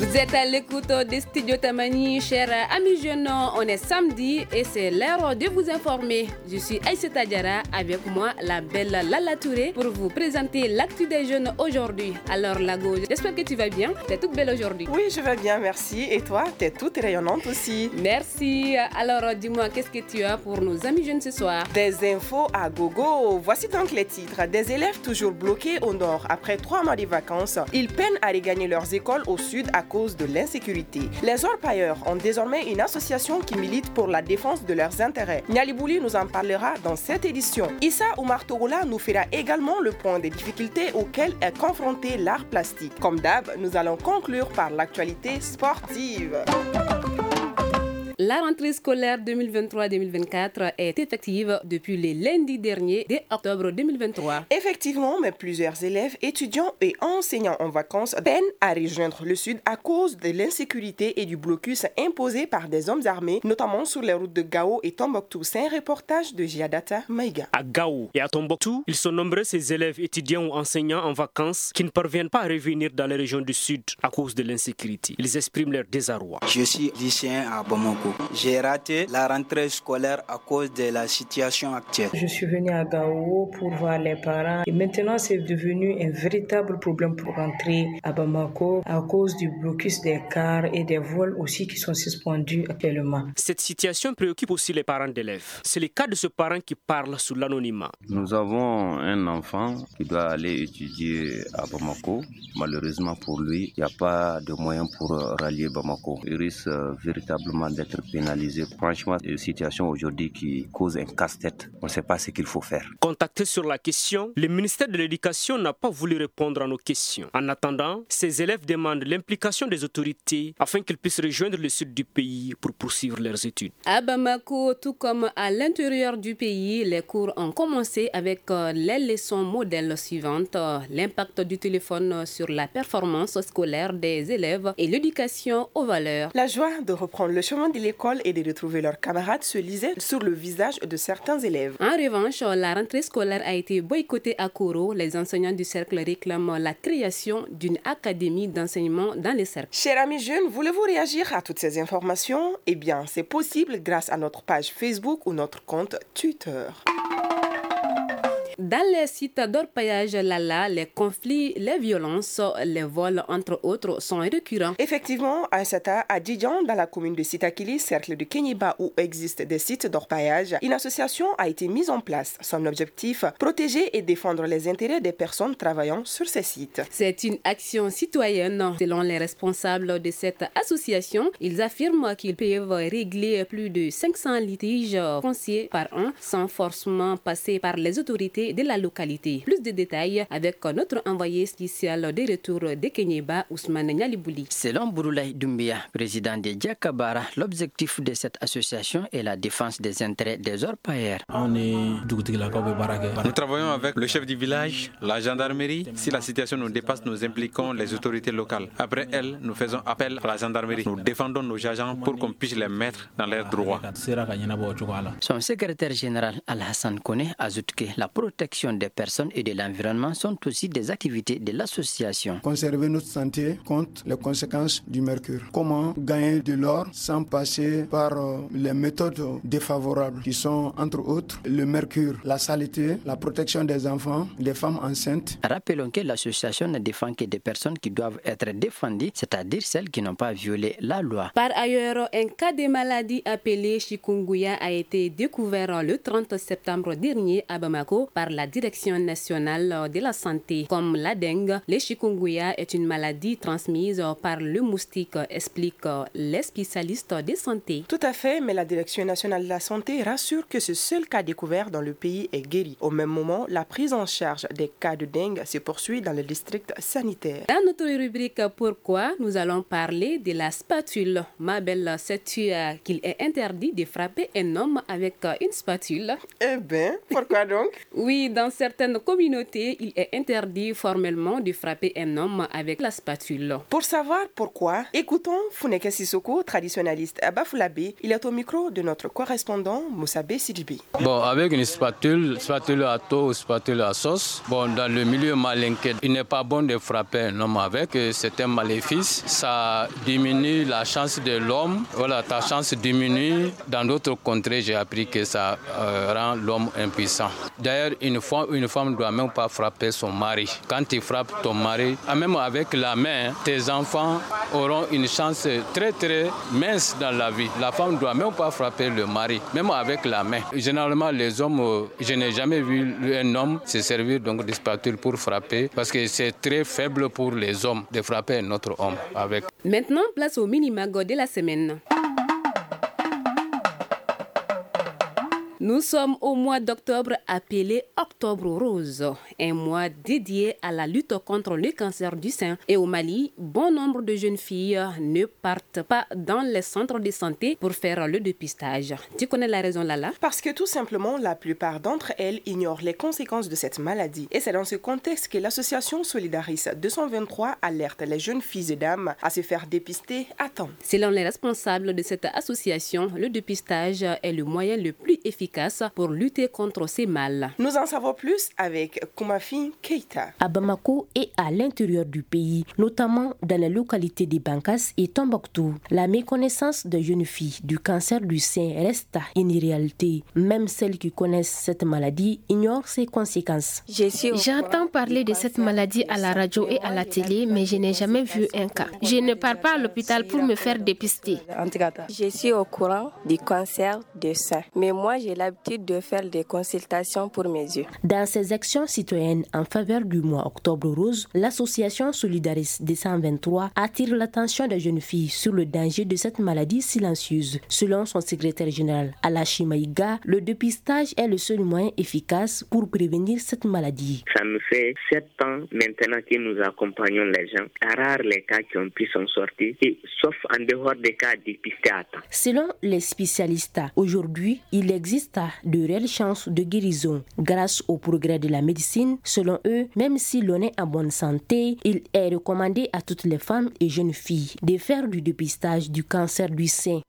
Vous êtes à l'écoute des studios Tamani, chers amis jeunes. On est samedi et c'est l'heure de vous informer. Je suis Aïssata Diarra, avec moi la belle Lala Touré pour vous présenter l'actu des jeunes aujourd'hui. Alors Lago, j'espère que tu vas bien. Tu es toute belle aujourd'hui. Oui, je vais bien, merci. Et toi, tu es toute rayonnante aussi. Merci. Alors dis-moi, qu'est-ce que tu as pour nos amis jeunes ce soir? Des infos à gogo. Voici donc les titres. Des élèves toujours bloqués au nord après 3 mois de vacances. Ils peinent à regagner leurs écoles au sud à cause de l'insécurité. Les orpailleurs ont désormais une association qui milite pour la défense de leurs intérêts. Nialibouli nous en parlera dans cette édition. Issa Oumar Togola nous fera également le point des difficultés auxquelles est confronté l'art plastique. Comme d'hab, nous allons conclure par l'actualité sportive. La rentrée scolaire 2023-2024 est effective depuis le lundi dernier, dès octobre 2023. Effectivement, mais plusieurs élèves, étudiants et enseignants en vacances peinent à rejoindre le sud à cause de l'insécurité et du blocus imposé par des hommes armés, notamment sur les routes de Gao et Tombouctou. C'est un reportage de Giadata Maïga. À Gao et à Tombouctou, ils sont nombreux ces élèves, étudiants ou enseignants en vacances qui ne parviennent pas à revenir dans les régions du sud à cause de l'insécurité. Ils expriment leur désarroi. Je suis lycéen à Bamako. J'ai raté la rentrée scolaire à cause de la situation actuelle. Je suis venu à Gao pour voir les parents et maintenant c'est devenu un véritable problème pour rentrer à Bamako à cause du blocus des cars et des vols aussi qui sont suspendus actuellement. Cette situation préoccupe aussi les parents d'élèves. C'est le cas de ce parent qui parle sous l'anonymat. Nous avons un enfant qui doit aller étudier à Bamako. Malheureusement pour lui, il n'y a pas de moyens pour rallier Bamako. Il risque véritablement d'être pénalisé. Franchement, une situation aujourd'hui qui cause un casse-tête. On ne sait pas ce qu'il faut faire. Contacté sur la question, le ministère de l'Éducation n'a pas voulu répondre à nos questions. En attendant, ces élèves demandent l'implication des autorités afin qu'ils puissent rejoindre le sud du pays pour poursuivre leurs études. À Bamako, tout comme à l'intérieur du pays, les cours ont commencé avec les leçons modèles suivantes. L'impact du téléphone sur la performance scolaire des élèves et l'éducation aux valeurs. La joie de reprendre le chemin de l'école et de retrouver leurs camarades se lisait sur le visage de certains élèves. En revanche, la rentrée scolaire a été boycottée à Koro. Les enseignants du cercle réclament la création d'une académie d'enseignement dans les cercles. Chers amis jeunes, voulez-vous réagir à toutes ces informations? Eh bien, c'est possible grâce à notre page Facebook ou notre compte Twitter. Dans les sites d'orpaillage Lala, les conflits, les violences, les vols, entre autres, sont récurrents. Effectivement, à Sata, à Djidjan, dans la commune de Sitakili, cercle de Kéniba où existent des sites d'orpaillage, une association a été mise en place. Son objectif, protéger et défendre les intérêts des personnes travaillant sur ces sites. C'est une action citoyenne. Selon les responsables de cette association, ils affirment qu'ils peuvent régler plus de 500 litiges fonciers par an sans forcément passer par les autorités de la localité. Plus de détails avec notre envoyé spécial de retour de Kéniba, Ousmane Nialibouli. Selon Bouroulaye Doumbia, président de Djakabara, l'objectif de cette association est la défense des intérêts des orpailleurs. Nous travaillons avec le chef du village, la gendarmerie. Si la situation nous dépasse, nous impliquons les autorités locales. Après elles, nous faisons appel à la gendarmerie. Nous défendons nos agents pour qu'on puisse les mettre dans leurs droits. Son secrétaire général Al-Hassan Kone ajoute que la protection des personnes et de l'environnement sont aussi des activités de l'association. Conserver notre santé contre les conséquences du mercure. Comment gagner de l'or sans passer par les méthodes défavorables qui sont entre autres le mercure, la saleté, la protection des enfants, des femmes enceintes. Rappelons que l'association ne défend que des personnes qui doivent être défendues, c'est-à-dire celles qui n'ont pas violé la loi. Par ailleurs, un cas de maladie appelé chikungunya a été découvert le 30 septembre dernier à Bamako par la Direction nationale de la santé. Comme la dengue, le chikungunya est une maladie transmise par le moustique, expliquent les spécialistes de santé. Tout à fait, mais la Direction nationale de la santé rassure que ce seul cas découvert dans le pays est guéri. Au même moment, la prise en charge des cas de dengue se poursuit dans le district sanitaire. Dans notre rubrique Pourquoi, nous allons parler de la spatule. Ma belle, sais-tu qu'il est interdit de frapper un homme avec une spatule? Eh bien, pourquoi donc? Oui, Oui, dans certaines communautés, il est interdit formellement de frapper un homme avec la spatule. Pour savoir pourquoi, écoutons Funeke Sissoko, traditionnaliste à Bafulabe. Il est au micro de notre correspondant Moussabe Sidjibi. Bon, avec une spatule à taux ou spatule à sauce, bon, dans le milieu malinqué, il n'est pas bon de frapper un homme avec, c'est un maléfice. Ça diminue la chance de l'homme. Voilà, ta chance diminue. Dans d'autres contrées, j'ai appris que ça rend l'homme impuissant. D'ailleurs, une femme ne doit même pas frapper son mari. Quand tu frappes ton mari, même avec la main, tes enfants auront une chance très très mince dans la vie. La femme ne doit même pas frapper le mari, même avec la main. Généralement, les hommes, je n'ai jamais vu un homme se servir donc de spatule pour frapper parce que c'est très faible pour les hommes de frapper un autre homme avec. Maintenant, place au mini-mago de la semaine. Nous sommes au mois d'octobre appelé Octobre Rose, un mois dédié à la lutte contre le cancer du sein. Et au Mali, bon nombre de jeunes filles ne partent pas dans les centres de santé pour faire le dépistage. Tu connais la raison, Lala? Parce que tout simplement, la plupart d'entre elles ignorent les conséquences de cette maladie. Et c'est dans ce contexte que l'association Solidaris 223 alerte les jeunes filles et dames à se faire dépister à temps. Selon les responsables de cette association, le dépistage est le moyen le plus efficace pour lutter contre ces mâles. Nous en savons plus avec Koumafi Keita. À Bamako et à l'intérieur du pays, notamment dans les localités de Bankas et Tombouctou, la méconnaissance des jeunes filles du cancer du sein reste une réalité. Même celles qui connaissent cette maladie ignorent ses conséquences. J'entends parler de cette maladie à la radio et à la télé, mais je n'ai jamais vu un cas. Je ne pars pas à l'hôpital pour me faire dépister. Je suis au courant du cancer du sein, mais moi j'ai l'habitude de faire des consultations pour mes yeux. Dans ses actions citoyennes en faveur du mois Octobre Rose, l'association Solidaris 223 attire l'attention des jeunes filles sur le danger de cette maladie silencieuse. Selon son secrétaire général Alachi Maïga, le dépistage est le seul moyen efficace pour prévenir cette maladie. Ça nous fait 7 ans maintenant que nous accompagnons les gens. Rares les cas qui ont pu s'en sortir, et sauf en dehors des cas dépistés à temps. Selon les spécialistes, aujourd'hui, il existe de réelles chances de guérison. Grâce au progrès de la médecine, selon eux, même si l'on est en bonne santé, il est recommandé à toutes les femmes et jeunes filles de faire du dépistage du cancer du sein.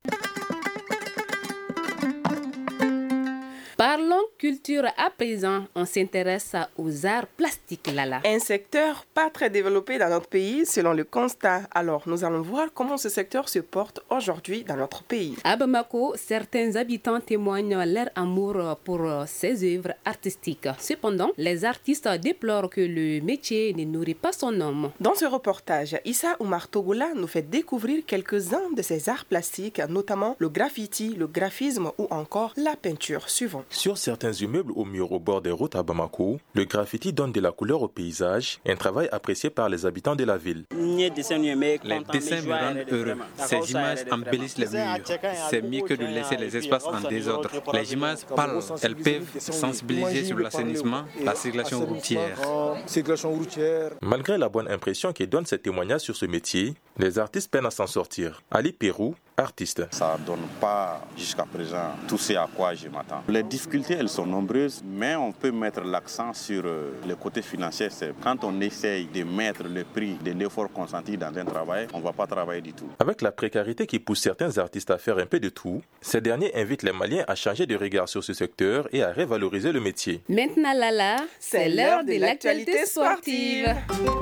Parlons culture à présent. On s'intéresse aux arts plastiques, Lala. Un secteur pas très développé dans notre pays, selon le constat. Alors, nous allons voir comment ce secteur se porte aujourd'hui dans notre pays. À Bamako, certains habitants témoignent leur amour pour ces œuvres artistiques. Cependant, les artistes déplorent que le métier ne nourrit pas son homme. Dans ce reportage, Issa Oumar Togola nous fait découvrir quelques-uns de ces arts plastiques, notamment le graffiti, le graphisme ou encore la peinture. Suivant. Sur certains immeubles au mur au bord des routes à Bamako, le graffiti donne de la couleur au paysage, un travail apprécié par les habitants de la ville. Les dessins me rendent heureux. Ces images embellissent les murs. C'est mieux que de laisser les espaces en désordre. Les images parlent. Elles peuvent sensibiliser sur l'assainissement, la circulation routière. Malgré la bonne impression que donne ces témoignages sur ce métier, les artistes peinent à s'en sortir. Ali Pérou, artiste. Ça ne donne pas jusqu'à présent tout ce à quoi je m'attends. Les difficultés, elles sont nombreuses, mais on peut mettre l'accent sur le côté financier. C'est quand on essaye de mettre le prix de l'effort consenti dans un travail, on ne va pas travailler du tout. Avec la précarité qui pousse certains artistes à faire un peu de tout, ces derniers invitent les Maliens à changer de regard sur ce secteur et à revaloriser le métier. Maintenant, Lala, c'est l'heure de l'actualité sportive.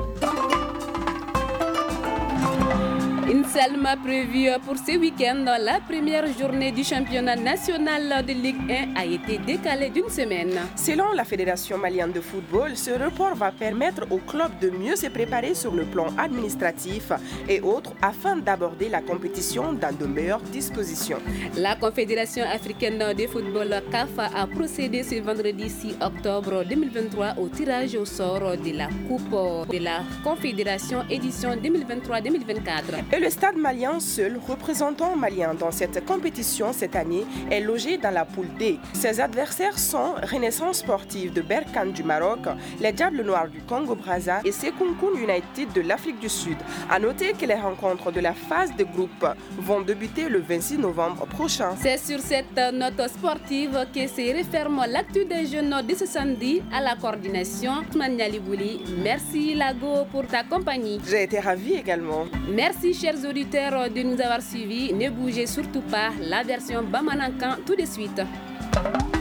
Une Salma prévue pour ce week-end. La première journée du championnat national de Ligue 1 a été décalée d'une semaine. Selon la Fédération malienne de football, ce report va permettre aux clubs de mieux se préparer sur le plan administratif et autres afin d'aborder la compétition dans de meilleures dispositions. La Confédération africaine de football CAF a procédé ce vendredi 6 octobre 2023 au tirage au sort de la Coupe de la Confédération édition 2023-2024. Et le Stade Malien, seul représentant malien dans cette compétition cette année, est logé dans la poule D. Ses adversaires sont Renaissance Sportive de Berkane du Maroc, les Diables Noirs du Congo-Brazza et Sekonkun United de l'Afrique du Sud. À noter que les rencontres de la phase de groupe vont débuter le 26 novembre prochain. C'est sur cette note sportive que se referme l'actu des jeunes de ce samedi. À la coordination, Ousmane Libouli. Merci Lago pour ta compagnie. J'ai été ravie également. Merci chers auditeurs de nous avoir suivis. Ne bougez surtout pas, la version Bamanankan tout de suite.